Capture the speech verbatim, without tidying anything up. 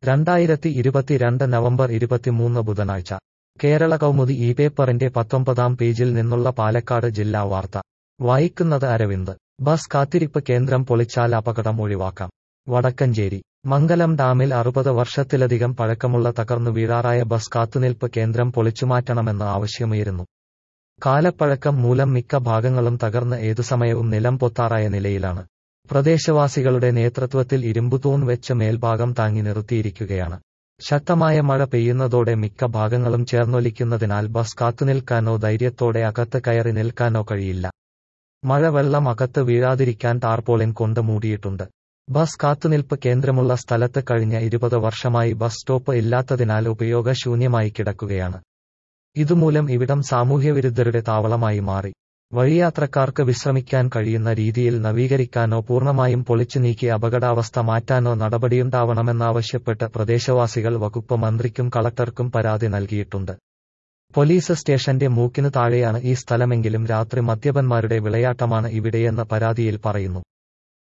രണ്ടായിരത്തി ഇരുപത്തിരണ്ട് നവംബർ ഇരുപത്തിമൂന്ന് ബുധനാഴ്ച കേരള കൗമുദി ഈ പേപ്പറിന്റെ പത്തൊമ്പതാം പേജിൽ നിന്നുള്ള പാലക്കാട് ജില്ലാ വാർത്ത വായിക്കുന്നത് അരവിന്ദ്. ബസ് കാത്തിരിപ്പ് കേന്ദ്രം പൊളിച്ചാൽ അപകടം ഒഴിവാക്കാം. വടക്കഞ്ചേരി മംഗലം ഡാമിൽ അറുപത് വർഷത്തിലധികം പഴക്കമുള്ള തകർന്നു വീഴാറായ ബസ് കാത്തുനിൽപ്പ് കേന്ദ്രം പൊളിച്ചുമാറ്റണമെന്ന് ആവശ്യമുയരുന്നു. കാലപ്പഴക്കം മൂലം മിക്ക ഭാഗങ്ങളും തകർന്ന് ഏതുസമയവും നിലം പൊത്താറായ നിലയിലാണ്. പ്രദേശവാസികളുടെ നേതൃത്വത്തിൽ ഇരുമ്പുതൂൺ വെച്ച് മേൽഭാഗം താങ്ങി നിർത്തിയിരിക്കുകയാണ്. ശക്തമായ മഴ പെയ്യുന്നതോടെ മിക്ക ഭാഗങ്ങളും ചേർന്നൊലിക്കുന്നതിനാൽ ബസ് കാത്തുനിൽക്കാനോ ധൈര്യത്തോടെ അകത്ത് കയറി നിൽക്കാനോ കഴിയില്ല. മഴവെള്ളം അകത്ത് വീഴാതിരിക്കാൻ ടാർപോളിൻ കൊണ്ട് മൂടിയിട്ടുണ്ട്. ബസ് കാത്തുനിൽപ്പ് കേന്ദ്രമുള്ള സ്ഥലത്ത് കഴിഞ്ഞ ഇരുപത് വർഷമായി ബസ് സ്റ്റോപ്പ് ഇല്ലാത്തതിനാൽ ഉപയോഗശൂന്യമായി കിടക്കുകയാണ്. ഇതുമൂലം ഇവിടം സാമൂഹ്യവിരുദ്ധരുടെ താവളമായി മാറി. വഴിയാത്രക്കാർക്ക് വിശ്രമിക്കാൻ കഴിയുന്ന രീതിയിൽ നവീകരിക്കാനോ പൂർണ്ണമായും പൊളിച്ചു നീക്കി അപകടാവസ്ഥ മാറ്റാനോ നടപടിയുണ്ടാവണമെന്നാവശ്യപ്പെട്ട് പ്രദേശവാസികൾ വകുപ്പ് മന്ത്രിക്കും കളക്ടർക്കും പരാതി നൽകിയിട്ടുണ്ട്. പോലീസ് സ്റ്റേഷന്റെ മൂക്കിനു താഴെയാണ് ഈ സ്ഥലമെങ്കിലും രാത്രി മദ്യപന്മാരുടെ വിളയാട്ടമാണ് ഇവിടെയെന്ന് പരാതിയിൽ പറയുന്നു.